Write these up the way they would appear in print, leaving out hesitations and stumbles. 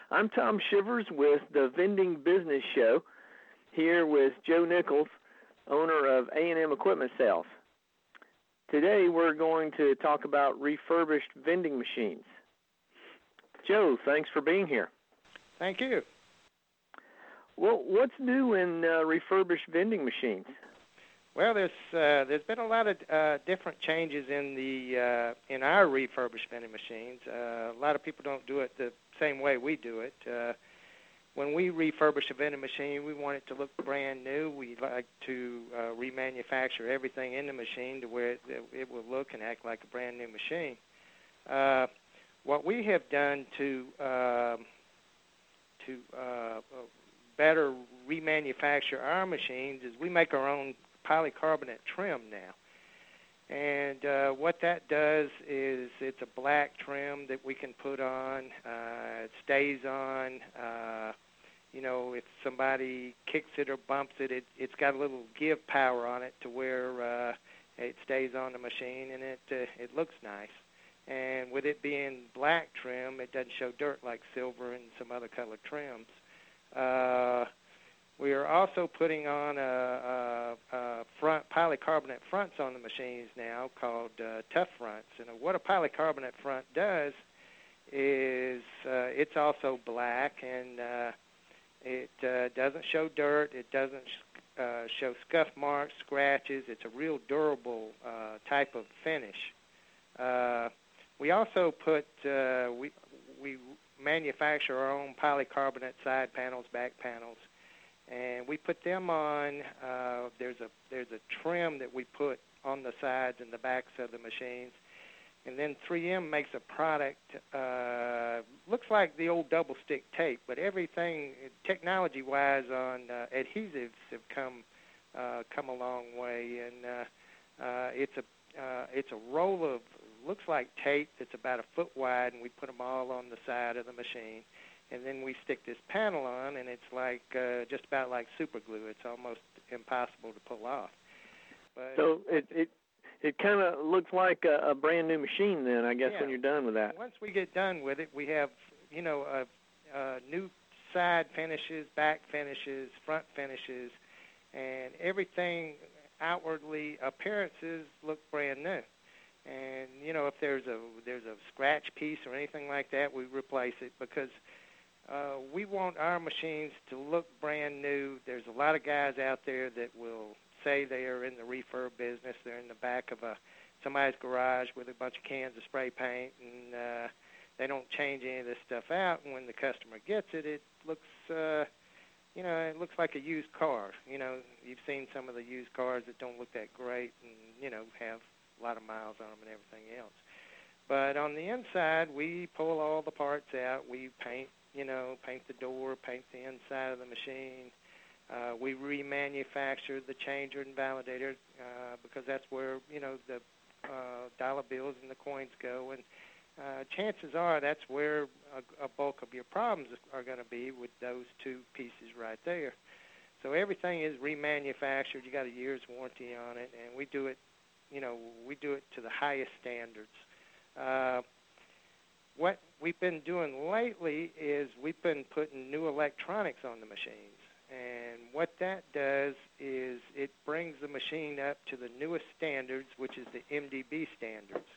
I'm Tom Shivers with the Vending Business Show, here with Joe Nichols, owner of A&M Equipment Sales. Today we're going to talk about refurbished vending machines. Joe, thanks for being here. Thank you. Well, what's new in refurbished vending machines? Well, there's been a lot of different changes in our refurbished vending machines. A lot of people don't do it the same way we do it. When we refurbish a vending machine, we want it to look brand new. We like to remanufacture everything in the machine to where it will look and act like a brand new machine. What we have done to better remanufacture our machines is we make our own polycarbonate trim now. And what that does is it's a black trim that we can put on. It stays on. If somebody kicks it or bumps it, it's got a little give power on it to where it stays on the machine, and it looks nice. And with it being black trim, it doesn't show dirt like silver and some other colored trims. We are also putting on a front polycarbonate fronts on the machines now called Tough Fronts. And what a polycarbonate front does is it's also black, and it doesn't show dirt. It doesn't show scuff marks, scratches. It's a real durable type of finish. We also we manufacture our own polycarbonate side panels, back panels. And we put them on. There's a trim that we put on the sides and the backs of the machines, and then 3M makes a product. Looks like the old double stick tape, but everything technology-wise on adhesives have come a long way. And it's a roll of looks like tape that's about a foot wide, and we put them all on the side of the machine. And then we stick this panel on, and it's like just about like super glue. It's almost impossible to pull off. But so it kind of looks like a brand new machine then, I guess, when you're done with that. Once we get done with it, we have new side finishes, back finishes, front finishes, and everything outwardly appearances look brand new. And if there's a scratch piece or anything like that, we replace it because we want our machines to look brand new. There's a lot of guys out there that will say they are in the refurb business. They're in the back of somebody's garage with a bunch of cans of spray paint, and they don't change any of this stuff out. And when the customer gets it, it looks, it looks like a used car. You've seen some of the used cars that don't look that great and, have a lot of miles on them and everything else. But on the inside, we pull all the parts out. We paint the door, paint the inside of the machine. We remanufacture the changer and validator because that's where, the dollar bills and the coins go. And chances are that's where a bulk of your problems are going to be with those two pieces right there. So everything is remanufactured. You got a year's warranty on it, and we do it to the highest standards. What we've been doing lately is we've been putting new electronics on the machines. And what that does is it brings the machine up to the newest standards, which is the MDB standards,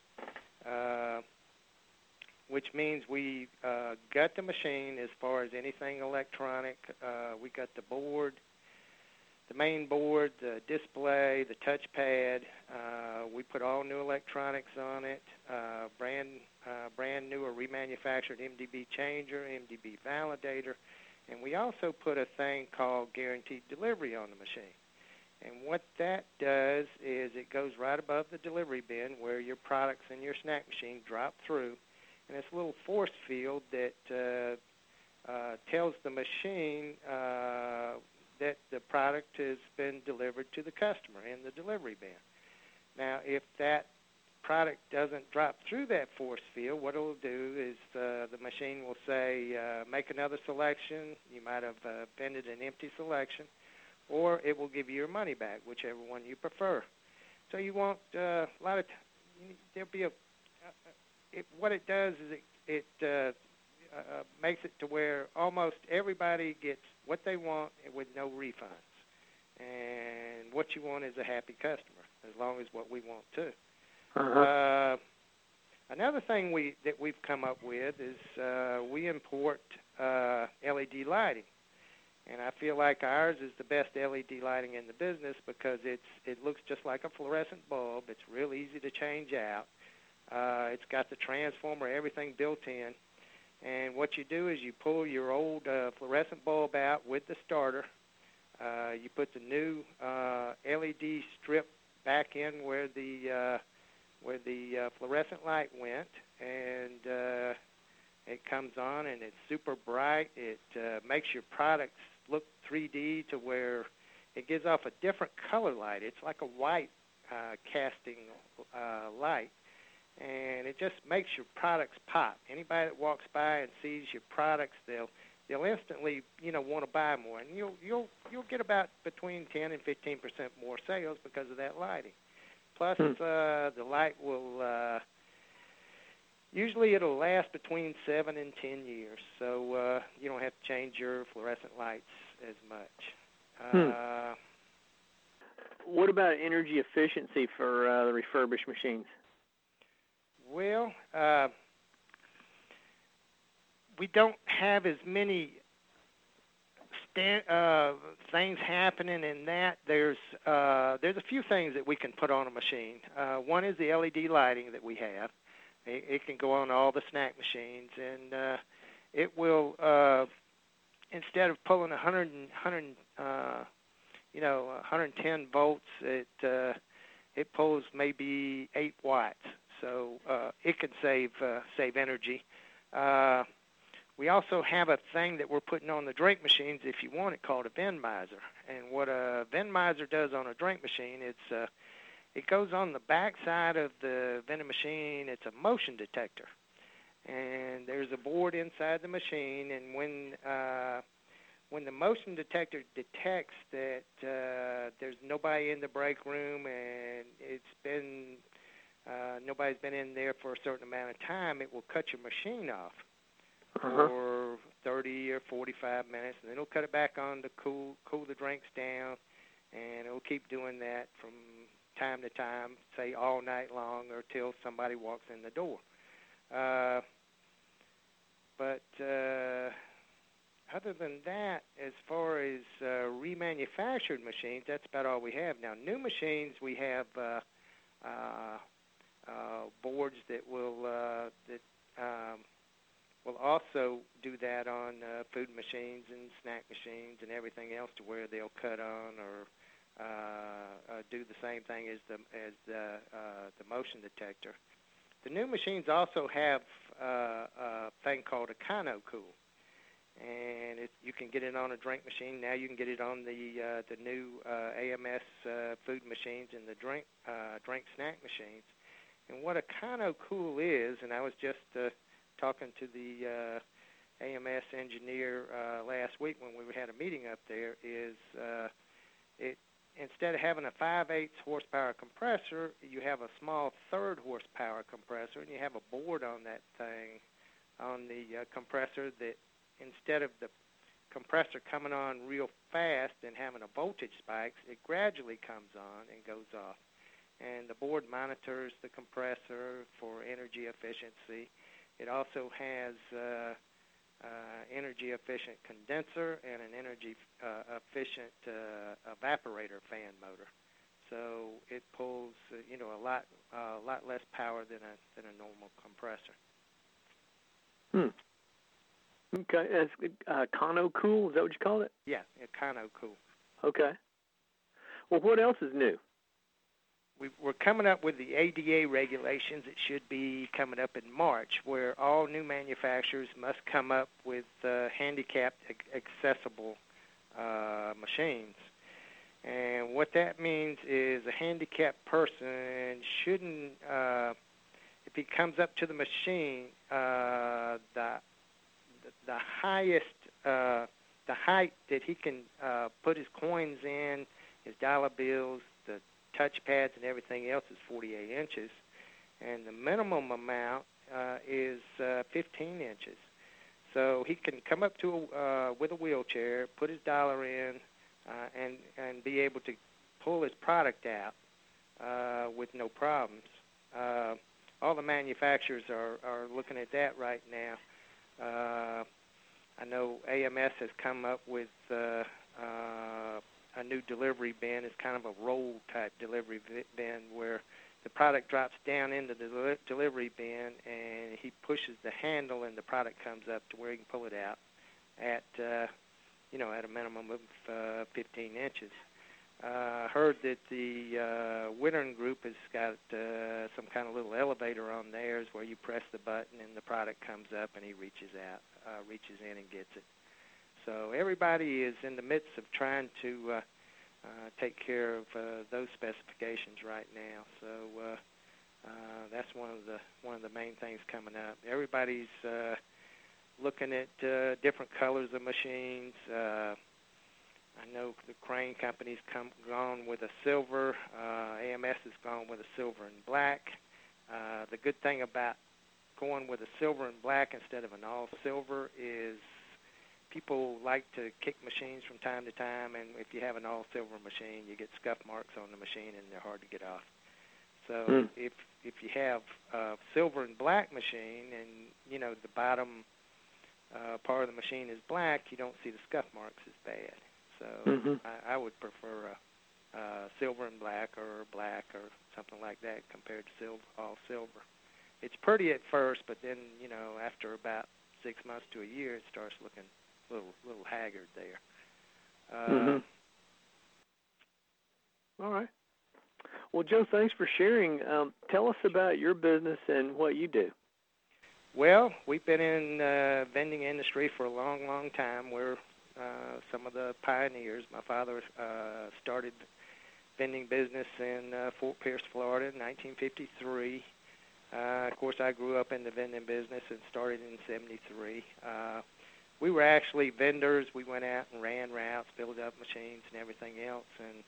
which means we got the machine as far as anything electronic. We got the board, the main board, the display, the touchpad. We put all new electronics on it, brand new or remanufactured MDB changer, MDB validator, and we also put a thing called guaranteed delivery on the machine. And what that does is it goes right above the delivery bin where your products in your snack machine drop through, and it's a little force field that tells the machine that the product has been delivered to the customer in the delivery bin. Now, if that product doesn't drop through that force field, what it'll do is the machine will say, make another selection. You might have vended an empty selection, or it will give you your money back, whichever one you prefer. So you won't, a lot of, there'll be what it does is it makes it to where almost everybody gets what they want with no refunds. And what you want is a happy customer, as long as what we want too. Uh-huh. Another thing that we've come up with is we import LED lighting, and I feel like ours is the best LED lighting in the business because it looks just like a fluorescent bulb. It's real easy to change out. It's got the transformer, everything built in, and what you do is you pull your old fluorescent bulb out with the starter. You put the new LED strip back in where the fluorescent light went, and it comes on, and it's super bright. It makes your products look 3D to where it gives off a different color light. It's like a white casting light, and it just makes your products pop. Anybody that walks by and sees your products, they'll instantly, want to buy more, and you'll get about between 10 and 15% more sales because of that lighting. Plus, the light will usually it'll last between 7 and 10 years, so you don't have to change your fluorescent lights as much. What about energy efficiency for the refurbished machines? Well, we don't have as many things happening in that. There's a few things that we can put on a machine. One is the LED lighting that we have. It can go on all the snack machines, and it will instead of pulling 110 volts, it pulls maybe 8 watts. So it can save energy. We also have a thing that we're putting on the drink machines, if you want it, called a Venmizer. And what a Venmizer does on a drink machine, it goes on the back side of the vending machine. It's a motion detector. And there's a board inside the machine, and when the motion detector detects that there's nobody in the break room and nobody's been in there for a certain amount of time, it will cut your machine off for 30 or 45 minutes, and then it'll cut it back on to cool the drinks down, and it'll keep doing that from time to time, say all night long, or till somebody walks in the door. But other than that, as far as remanufactured machines, that's about all we have. Now, new machines, we have boards that will also do that on food machines and snack machines and everything else, to where they'll cut on or do the same thing as the motion detector. The new machines also have a thing called a KinoCool, and you can get it on a drink machine. Now you can get it on the new AMS food machines and the drink snack machines. And what a KinoCool is, and I was just talking to the AMS engineer last week when we had a meeting up there, is it instead of having a 5/8 horsepower compressor, you have a small 3rd horsepower compressor, and you have a board on that thing, on the compressor, that instead of the compressor coming on real fast and having a voltage spikes, it gradually comes on and goes off. And the board monitors the compressor for energy efficiency. It also has energy-efficient condenser and an energy-efficient evaporator fan motor. So it pulls, a lot less power than a normal compressor. Okay, that's KinoCool. Is that what you call it? Yeah, KinoCool. Okay. Well, what else is new? We're coming up with the ADA regulations. It should be coming up in March, where all new manufacturers must come up with handicapped accessible machines. And what that means is a handicapped person shouldn't, if he comes up to the machine, the height that he can put his coins in, his dollar bills, the touch pads and everything else is 48 inches, and the minimum amount is 15 inches. So he can come up to with a wheelchair, put his dollar in, and be able to pull his product out with no problems. All the manufacturers are looking at that right now. I know AMS has come up with a new delivery bin. It's kind of a roll-type delivery bin where the product drops down into the delivery bin, and he pushes the handle, and the product comes up to where he can pull it out at, at a minimum of 15 inches. Heard that the Wittern Group has got some kind of little elevator on theirs where you press the button and the product comes up and he reaches in and gets it. So everybody is in the midst of trying to take care of those specifications right now. So that's one of the main things coming up. Everybody's looking at different colors of machines. I know the crane company's gone with a silver. AMS has gone with a silver and black. The good thing about going with a silver and black instead of an all silver is people like to kick machines from time to time, and if you have an all silver machine, you get scuff marks on the machine and they're hard to get off. So if you have a silver and black machine and the bottom part of the machine is black, you don't see the scuff marks as bad. So I would prefer a silver and black or something like that compared to all silver. It's pretty at first, but then after about 6 months to a year, it starts looking a little haggard there. All right. Well, Joe, thanks for sharing. Tell us about your business and what you do. Well, we've been in the vending industry for a long, long time. We're some of the pioneers. My father started vending business in Fort Pierce, Florida in 1953. Of course, I grew up in the vending business and started in 73. We were actually vendors. We went out and ran routes, built up machines and everything else. And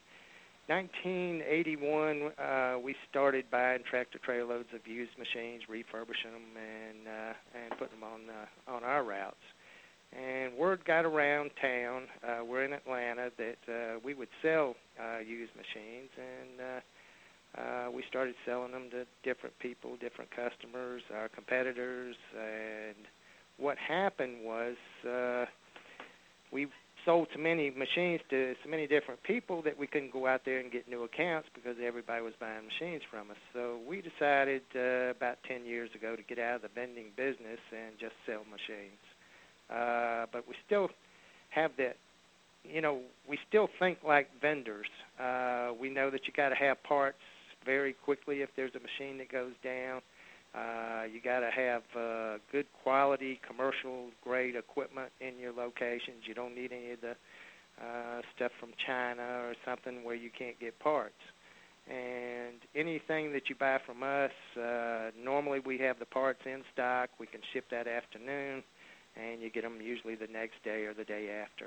1981, we started buying tractor-trailer loads of used machines, refurbishing them, and putting them on our routes. And word got around town, we're in Atlanta, that we would sell used machines, and we started selling them to different people, different customers, our competitors. And what happened was we sold so many machines to so many different people that we couldn't go out there and get new accounts because everybody was buying machines from us. So we decided about 10 years ago to get out of the vending business and just sell machines. But we still have that, we still think like vendors. We know that you got to have parts very quickly if there's a machine that goes down. You got to have good quality commercial grade equipment in your locations. You don't need any of the stuff from China or something where you can't get parts. And anything that you buy from us, normally we have the parts in stock. We can ship that afternoon, and you get them usually the next day or the day after.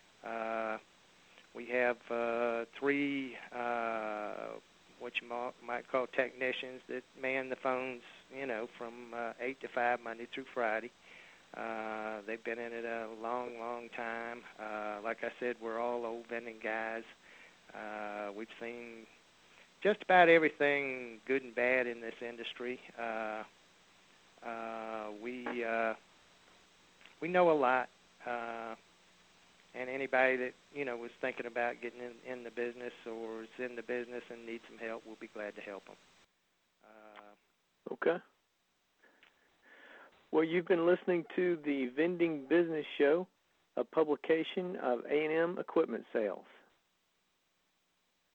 We have 3 what you might call technicians that man the phones, from 8 to 5 Monday through Friday. They've been in it a long, long time. Like I said, we're all old vending guys. We've seen just about everything good and bad in this industry. We know a lot, and anybody that was thinking about getting in the business or is in the business and needs some help, we'll be glad to help them. Okay. Well, you've been listening to the Vending Business Show, a publication of A&M Equipment Sales.